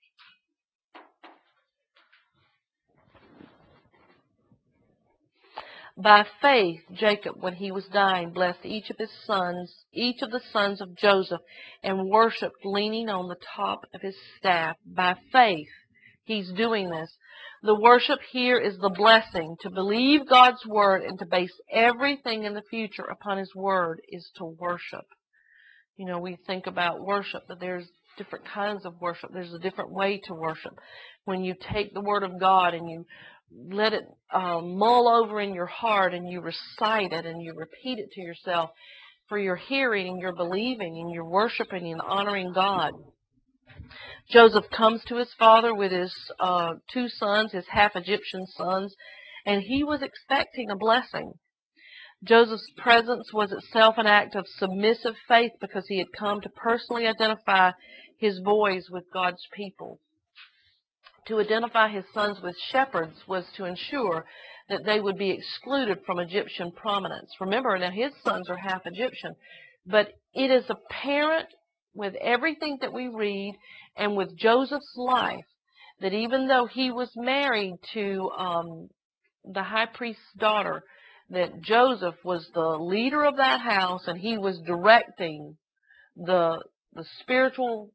By faith, Jacob, when he was dying, blessed each of the sons of Joseph, and worshipped leaning on the top of his staff. By faith, he's doing this. The worship here is the blessing. To believe God's word and to base everything in the future upon his word is to worship. You know, we think about worship, but there's different kinds of worship. There's a different way to worship. When you take the word of God and you let it mull over in your heart and you recite it and you repeat it to yourself, for your hearing and your believing and your worshiping and honoring God. Joseph comes to his father with his 2 sons, his half-Egyptian sons, and he was expecting a blessing. Joseph's presence was itself an act of submissive faith because he had come to personally identify his boys with God's people. To identify his sons with shepherds was to ensure that they would be excluded from Egyptian prominence. Remember, now his sons are half Egyptian, but it is apparent with everything that we read and with Joseph's life that even though he was married to the high priest's daughter, that Joseph was the leader of that house and he was directing the spiritual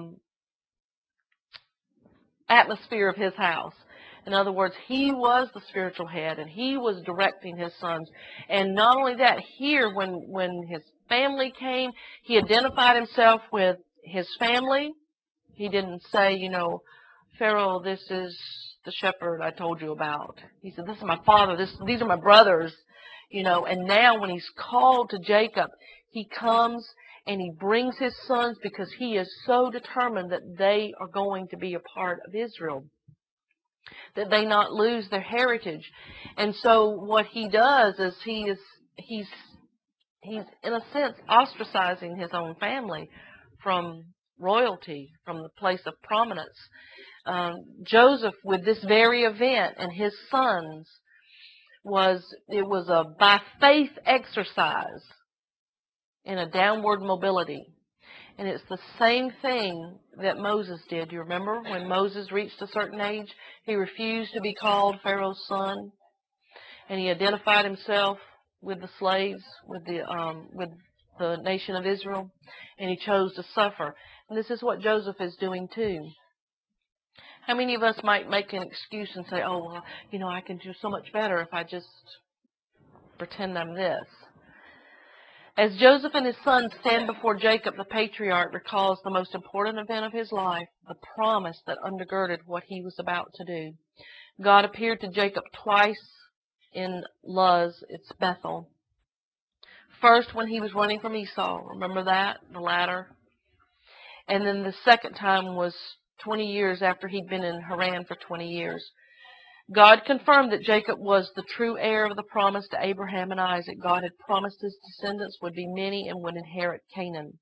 atmosphere of his house. In other words, he was the spiritual head and he was directing his sons. And not only that, here when his family came, he identified himself with his family. He didn't say, you know, Pharaoh, this is the shepherd I told you about. He said, this is my father, these are my brothers, you know. And now when he's called to Jacob, he comes and he brings his sons because he is so determined that they are going to be a part of Israel, that they not lose their heritage. And so what he does is he's in a sense ostracizing his own family from royalty, from the place of prominence. Joseph, with this very event and his sons, it was a by faith exercise in a downward mobility. And it's the same thing that Moses did. You remember when Moses reached a certain age, he refused to be called Pharaoh's son, and he identified himself with the slaves, with the nation of Israel, and he chose to suffer. And this is what Joseph is doing too. How many of us might make an excuse and say, oh, well, you know, I can do so much better if I just pretend I'm this? As Joseph and his sons stand before Jacob, the patriarch recalls the most important event of his life, the promise that undergirded what he was about to do. God appeared to Jacob twice in Luz, it's Bethel. First, when he was running from Esau, remember that, the ladder? And then the second time was 20 years after he'd been in Haran for 20 years. God confirmed that Jacob was the true heir of the promise to Abraham and Isaac. God had promised his descendants would be many and would inherit Canaan.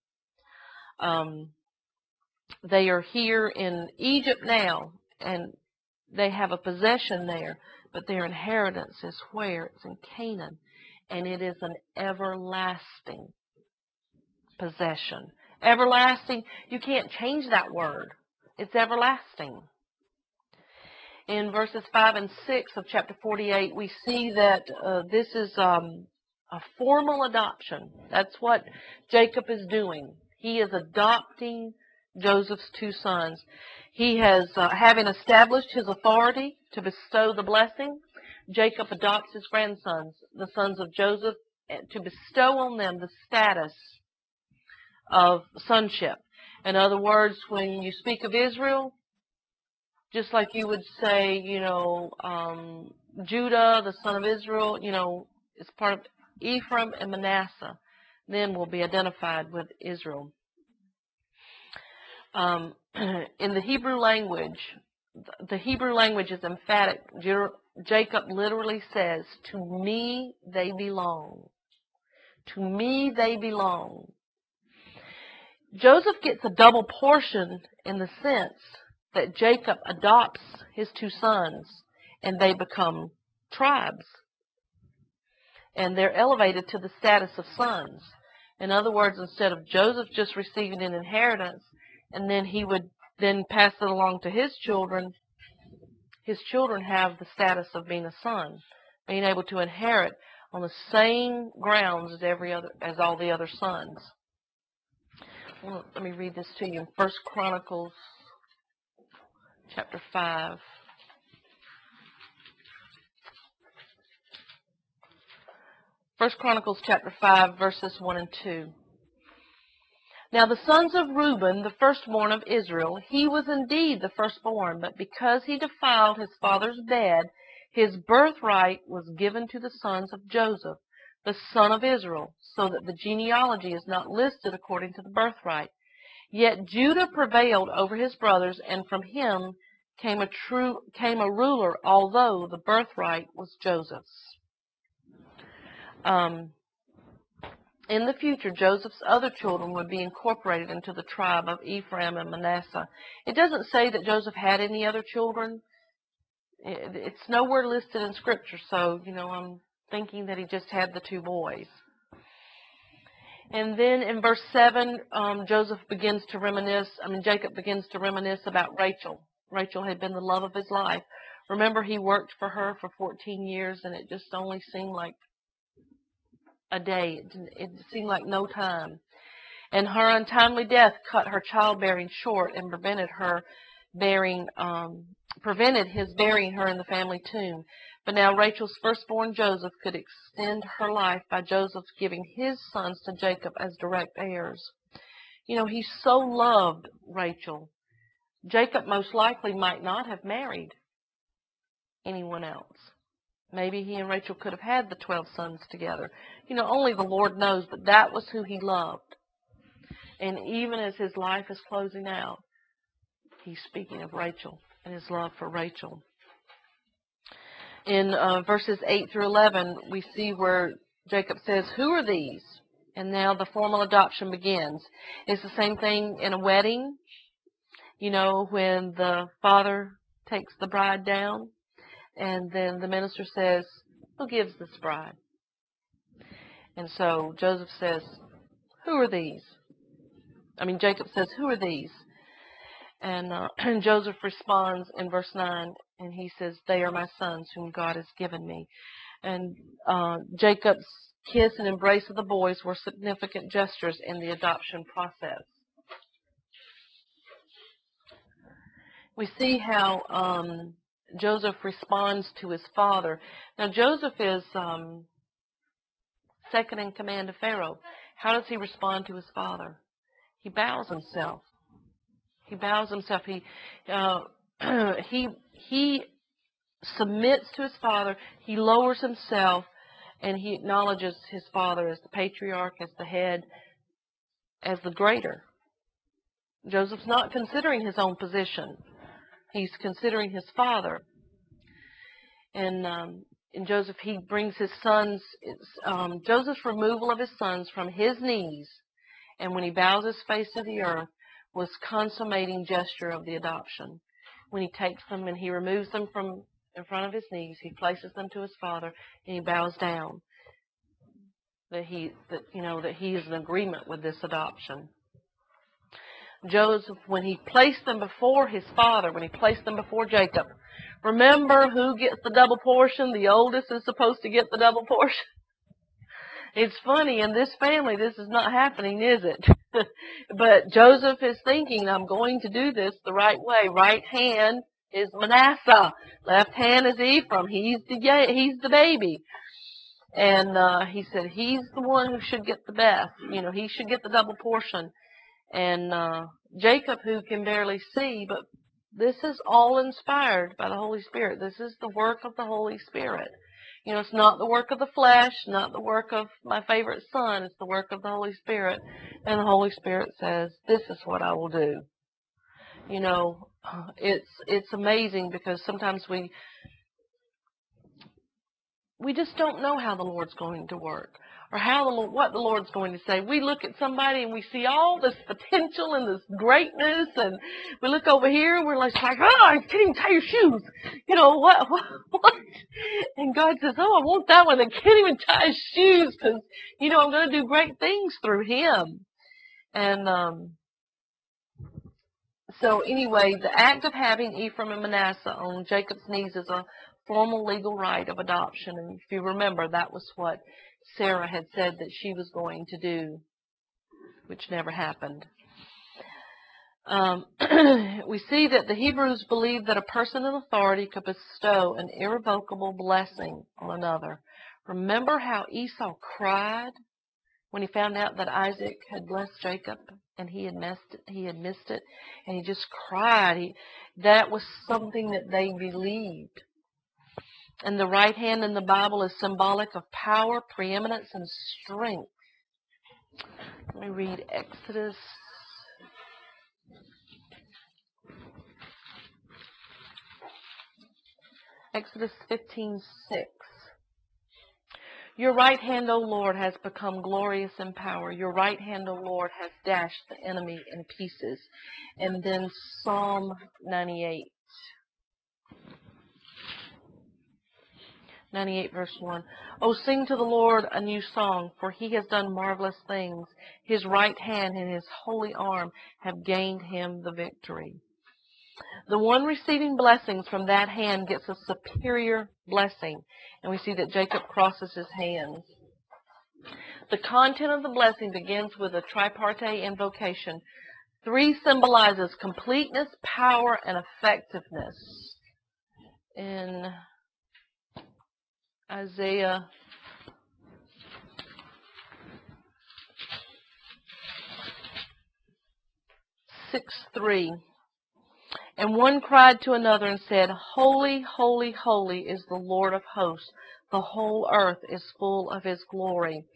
They are here in Egypt now, and they have a possession there, but their inheritance is where? It's in Canaan, and it is an everlasting possession. Everlasting, you can't change that word. It's everlasting. In verses 5 and 6 of chapter 48, we see that this is a formal adoption. That's what Jacob is doing. He is adopting Joseph's 2 sons. He has, having established his authority to bestow the blessing, Jacob adopts his grandsons, the sons of Joseph, to bestow on them the status of sonship. In other words, when you speak of Israel, just like you would say, you know, Judah, the son of Israel, you know, is part of Ephraim and Manasseh, then will be identified with Israel. In the Hebrew language is emphatic. Jacob literally says, to me they belong. To me they belong. Joseph gets a double portion in the sense that Jacob adopts his 2 sons and they become tribes. And they're elevated to the status of sons. In other words, instead of Joseph just receiving an inheritance and then he would then pass it along to his children have the status of being a son, being able to inherit on the same grounds as all the other sons. Well, let me read this to you in 1 Chronicles chapter 5. 1 Chronicles chapter 5, verses 1 and 2. Now the sons of Reuben, the firstborn of Israel, he was indeed the firstborn, but because he defiled his father's bed, his birthright was given to the sons of Joseph, the son of Israel, so that the genealogy is not listed according to the birthright. Yet Judah prevailed over his brothers, and from him came a ruler, although the birthright was Joseph's. In the future, Joseph's other children would be incorporated into the tribe of Ephraim and Manasseh. It doesn't say that Joseph had any other children. It's nowhere listed in Scripture, so, I'm thinking that he just had the two boys. And then in verse 7, Jacob begins to reminisce about Rachel. Rachel had been the love of his life. Remember, he worked for her for 14 years, and it just only seemed like a day. It seemed like no time. And her untimely death cut her childbearing short and prevented his burying her in the family tomb. But now Rachel's firstborn Joseph could extend her life by Joseph's giving his sons to Jacob as direct heirs. He so loved Rachel. Jacob most likely might not have married anyone else. Maybe he and Rachel could have had the 12 sons together. Only the Lord knows, but that was who he loved. And even as his life is closing out, he's speaking of Rachel and his love for Rachel. In verses 8 through 11, we see where Jacob says, "Who are these?" And now the formal adoption begins. It's the same thing in a wedding. When the father takes the bride down, and then the minister says, "Who gives this bride?" And so Jacob says, "Who are these?" And Joseph responds in verse 9, and he says, "They are my sons whom God has given me." And Jacob's kiss and embrace of the boys were significant gestures in the adoption process. We see how Joseph responds to his father. Now, Joseph is second in command of Pharaoh. How does he respond to his father? He bows himself. He submits to his father. He lowers himself, and he acknowledges his father as the patriarch, as the head, as the greater. Joseph's not considering his own position. He's considering his father. And in Joseph, he brings his sons, Joseph's removal of his sons from his knees, and when he bows his face to the earth, was consummating gesture of the adoption. When he takes them and he removes them from in front of his knees, he places them to his father, and he bows down. That he is in agreement with this adoption. Joseph, when he placed them before his father, when he placed them before Jacob, remember who gets the double portion? The oldest is supposed to get the double portion. It's funny, in this family, this is not happening, is it? But Joseph is thinking, I'm going to do this the right way. Right hand is Manasseh. Left hand is Ephraim. He's the baby. And he said, he's the one who should get the best. He should get the double portion. And Jacob, who can barely see, but this is all inspired by the Holy Spirit. This is the work of the Holy Spirit. It's not the work of the flesh, not the work of my favorite son. It's the work of the Holy Spirit. And the Holy Spirit says, this is what I will do. It's amazing because sometimes we just don't know how the Lord's going to work. or what the Lord's going to say. We look at somebody and we see all this potential and this greatness, and we look over here and we're like, oh, I can't even tie your shoes. You know, what? And God says, oh, I want that one that can't even tie his shoes because, you know, I'm going to do great things through him. And so anyway, the act of having Ephraim and Manasseh on Jacob's knees is a formal legal right of adoption. And if you remember, that was what Sarah had said that she was going to do, which never happened. We see that the Hebrews believed that a person in authority could bestow an irrevocable blessing on another. Remember how Esau cried when he found out that Isaac had blessed Jacob and he had missed it, and he just cried. That was something that they believed. And the right hand in the Bible is symbolic of power, preeminence, and strength. Let me read Exodus. Exodus 15:6. Your right hand, O Lord, has become glorious in power. Your right hand, O Lord, has dashed the enemy in pieces. And then Psalm 98. 98 verse 1. Oh, sing to the Lord a new song, for he has done marvelous things. His right hand and his holy arm have gained him the victory. The one receiving blessings from that hand gets a superior blessing. And we see that Jacob crosses his hands. The content of the blessing begins with a tripartite invocation. 3 symbolizes completeness, power, and effectiveness. In Isaiah 6:3. And one cried to another and said, Holy, holy, holy is the Lord of hosts. The whole earth is full of his glory.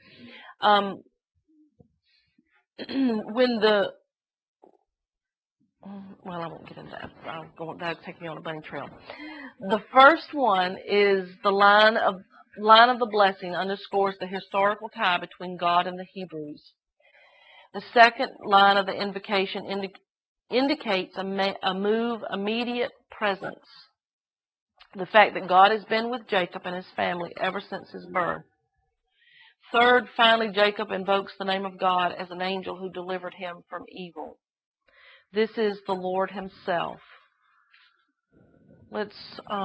When the Well, I won't get into that. That'll take me on a bunny trail. The first one is the line of the blessing underscores the historical tie between God and the Hebrews. The second line of the invocation indicates a move, immediate presence. The fact that God has been with Jacob and his family ever since his birth. Third, finally, Jacob invokes the name of God as an angel who delivered him from evil. This is the Lord himself. Let's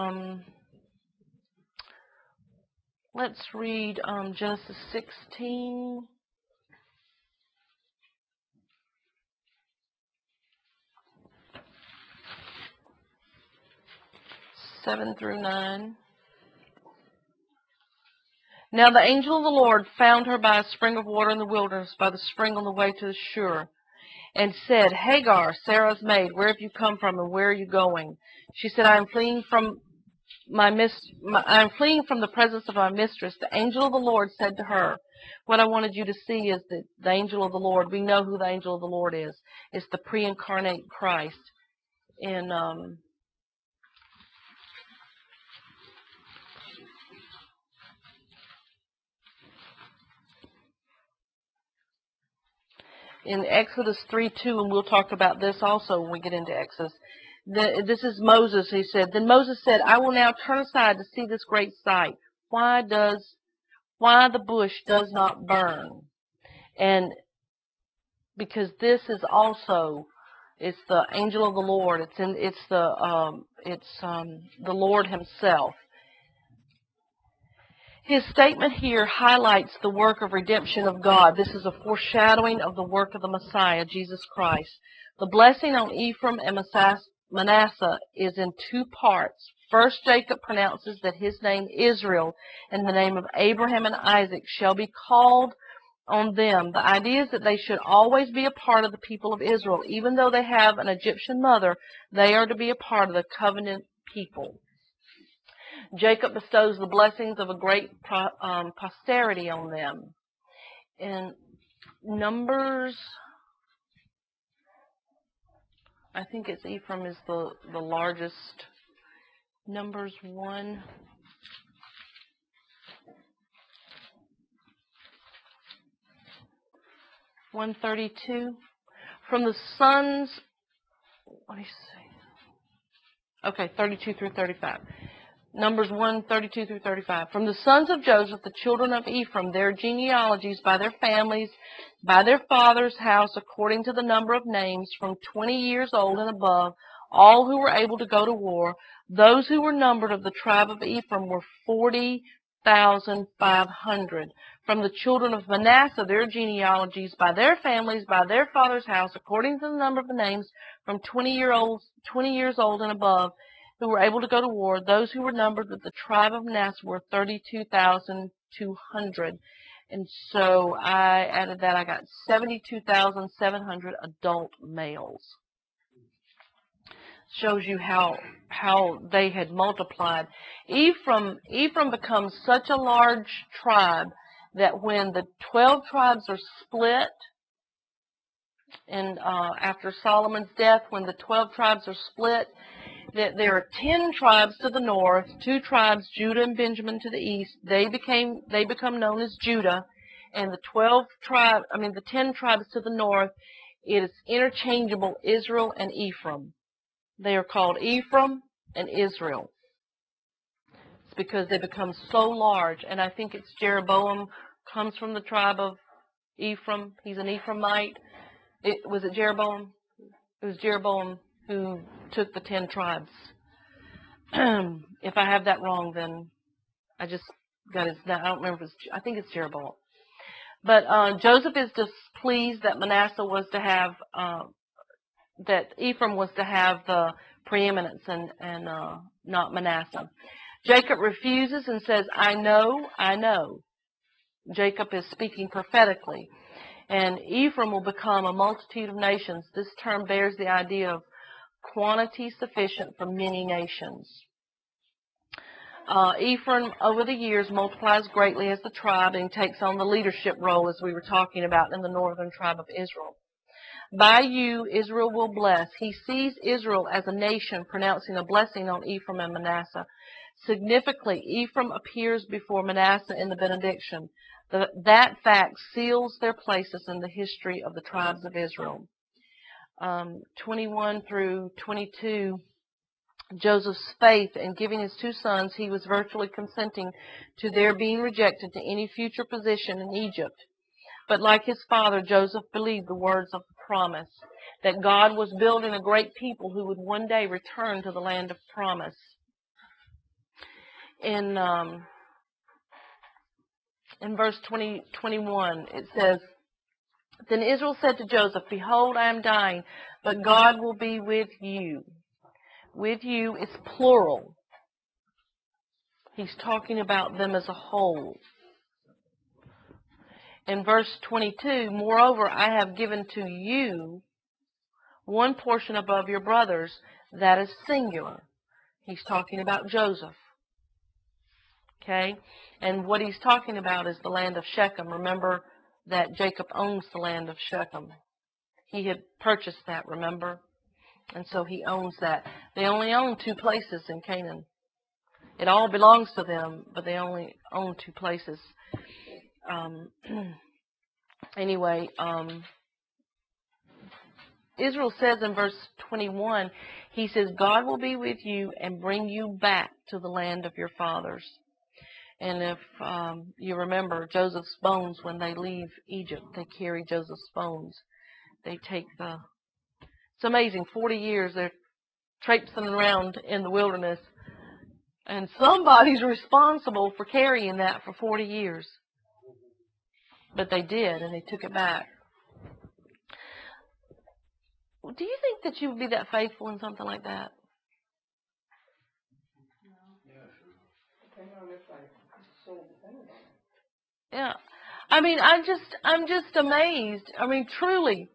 read Genesis 16. 7 through 9. Now the angel of the Lord found her by a spring of water in the wilderness, by the spring on the way to the Shur, and said, Hagar, Sarah's maid, where have you come from, and where are you going? She said, I am fleeing from the presence of my mistress. The angel of the Lord said to her, what I wanted you to see is that the angel of the Lord, we know who the angel of the Lord is. It's the pre-incarnate Christ. In Exodus 3:2, and we'll talk about this also when we get into Exodus. This is Moses. He said, then Moses said, I will now turn aside to see this great sight. Why the bush does not burn? And because this is also, it's the angel of the Lord. It's the Lord himself. His statement here highlights the work of redemption of God. This is a foreshadowing of the work of the Messiah, Jesus Christ. The blessing on Ephraim and Manasseh is in 2 parts. First, Jacob pronounces that his name Israel and the name of Abraham and Isaac shall be called on them. The idea is that they should always be a part of the people of Israel. Even though they have an Egyptian mother, they are to be a part of the covenant people. Jacob bestows the blessings of a great posterity on them. In Numbers, I think it's Ephraim is the largest. Numbers 1. 132. From the sons, let me see. Okay, 32 through 35. Numbers 1:32 through 35. From the sons of Joseph, the children of Ephraim, their genealogies by their families, by their father's house, according to the number of names, from 20 years old and above, all who were able to go to war. Those who were numbered of the tribe of Ephraim were 40,500. From the children of Manasseh, their genealogies by their families, by their father's house, according to the number of the names, from 20 years old and above, who were able to go to war. Those who were numbered with the tribe of Manasseh were 32,200. And so I added that. I got 72,700 adult males. Shows you how they had multiplied. Ephraim becomes such a large tribe that when the 12 tribes are split, and after Solomon's death, when the 12 tribes are split, that there are 10 tribes to the north, 2 tribes, Judah and Benjamin, to the east. They become known as Judah, and the 10 tribes to the north, it is interchangeable, Israel and Ephraim. They are called Ephraim and Israel. It's because they become so large, and I think it's Jeroboam comes from the tribe of Ephraim. He's an Ephraimite. Was it Jeroboam? It was Jeroboam who took the 10 tribes. If I have that wrong, then I just got his. I don't remember. I think it's Jeroboam. But Joseph is displeased that Manasseh was to have, that Ephraim was to have the preeminence and not Manasseh. Jacob refuses and says, I know. Jacob is speaking prophetically. And Ephraim will become a multitude of nations. This term bears the idea of quantity sufficient for many nations. Ephraim, over the years, multiplies greatly as the tribe and takes on the leadership role, as we were talking about, in the northern tribe of Israel. By you, Israel will bless. He sees Israel as a nation, pronouncing a blessing on Ephraim and Manasseh. Significantly, Ephraim appears before Manasseh in the benediction. That fact seals their places in the history of the tribes of Israel. 21 through 22, Joseph's faith in giving his 2 sons, he was virtually consenting to their being rejected to any future position in Egypt. But like his father, Joseph believed the words of the promise, that God was building a great people who would one day return to the land of promise. In verse 21, it says, Then Israel said to Joseph, Behold, I am dying, but God will be with you. With you is plural. He's talking about them as a whole. In verse 22, Moreover, I have given to you one portion above your brothers, that is singular. He's talking about Joseph. Okay? And what he's talking about is the land of Shechem. Remember that Jacob owns the land of Shechem. He had purchased that, remember? And so he owns that. They only own 2 places in Canaan. It all belongs to them, but they only own 2 places. Anyway, Israel says in verse 21, he says, God will be with you and bring you back to the land of your fathers. And if you remember Joseph's bones, when they leave Egypt, they carry Joseph's bones. They take it's amazing, 40 years they're traipsing around in the wilderness. And somebody's responsible for carrying that for 40 years. But they did, and they took it back. Do you think that you would be that faithful in something like that? Yeah. I mean, I'm just amazed. I mean, truly,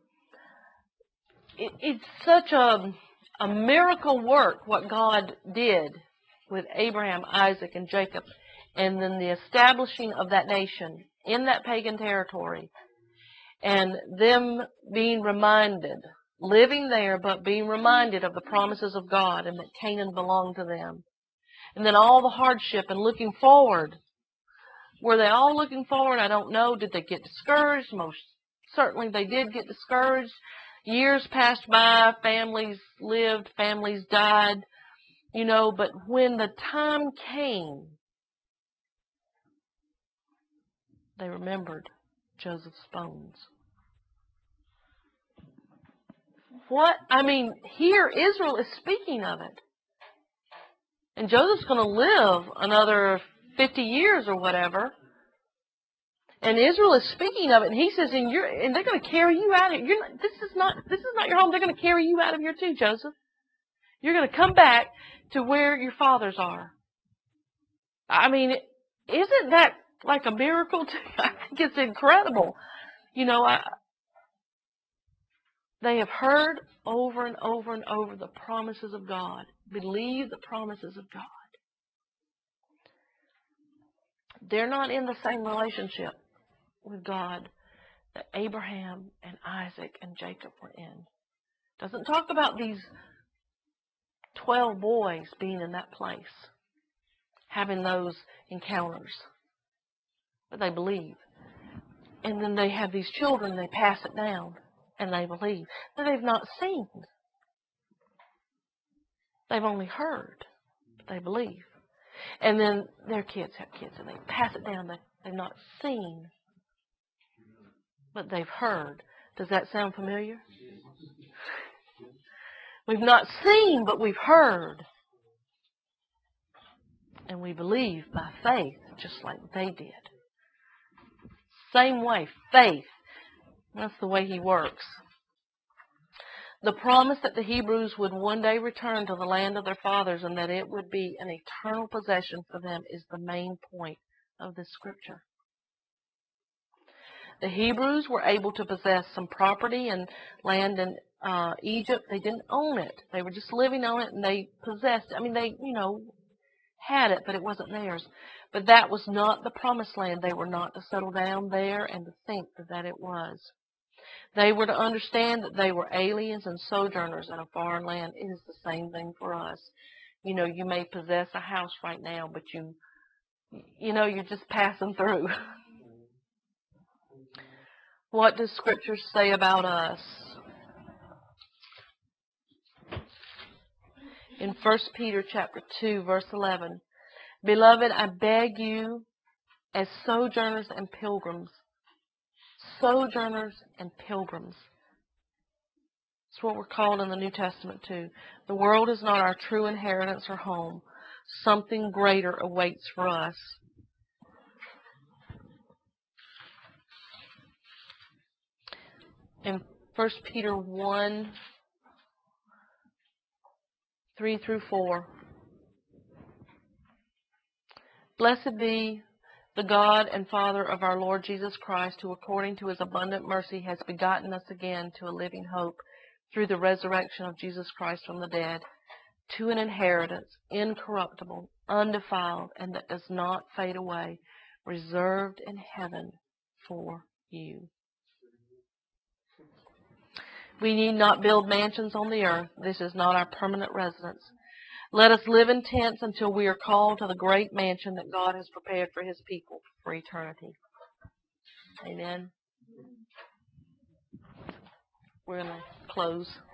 it's such a miracle work what God did with Abraham, Isaac, and Jacob, and then the establishing of that nation in that pagan territory, and them being reminded, living there, but being reminded of the promises of God and that Canaan belonged to them. And then all the hardship and looking forward. Were they all looking forward? I don't know. Did they get discouraged? Most Certainly they did get discouraged. Years passed by, families lived, families died, but when the time came, they remembered Joseph's bones. Here Israel is speaking of it. And Joseph's going to live another 50 years or whatever. And Israel is speaking of it, and he says, and they're going to carry you out of here. This is not your home. They're going to carry you out of here too, Joseph. You're going to come back to where your fathers are. Isn't that like a miracle? I think it's incredible. They have heard over and over and over the promises of God. Believe the promises of God. They're not in the same relationship with God that Abraham and Isaac and Jacob were in. Doesn't talk about these 12 boys being in that place, having those encounters. But they believe. And then they have these children, they pass it down, and they believe. But they've not seen. They've only heard, but they believe. And then their kids have kids, and they pass it down. They've not seen, but they've heard. Does that sound familiar? We've not seen, but we've heard. And we believe by faith, just like they did. Same way, faith. That's the way he works. The promise that the Hebrews would one day return to the land of their fathers and that it would be an eternal possession for them is the main point of this scripture. The Hebrews were able to possess some property and land in Egypt. They didn't own it. They were just living on it, and they possessed it. They, had it, but it wasn't theirs. But that was not the promised land. They were not to settle down there and to think that it was. They were to understand that they were aliens and sojourners in a foreign land. It is the same thing for us. You may possess a house right now, but you're just passing through. What does Scripture say about us? In 1 Peter chapter 2, verse 11, Beloved, I beg you, as sojourners and pilgrims. Sojourners and pilgrims. That's what we're called in the New Testament too. The world is not our true inheritance or home. Something greater awaits for us. In 1 Peter 1, 3 through 4. Blessed be the God and Father of our Lord Jesus Christ, who according to his abundant mercy has begotten us again to a living hope through the resurrection of Jesus Christ from the dead, to an inheritance incorruptible, undefiled, and that does not fade away, reserved in heaven for you. We need not build mansions on the earth. This is not our permanent residence. Let us live in tents until we are called to the great mansion that God has prepared for his people for eternity. Amen. We're going to close.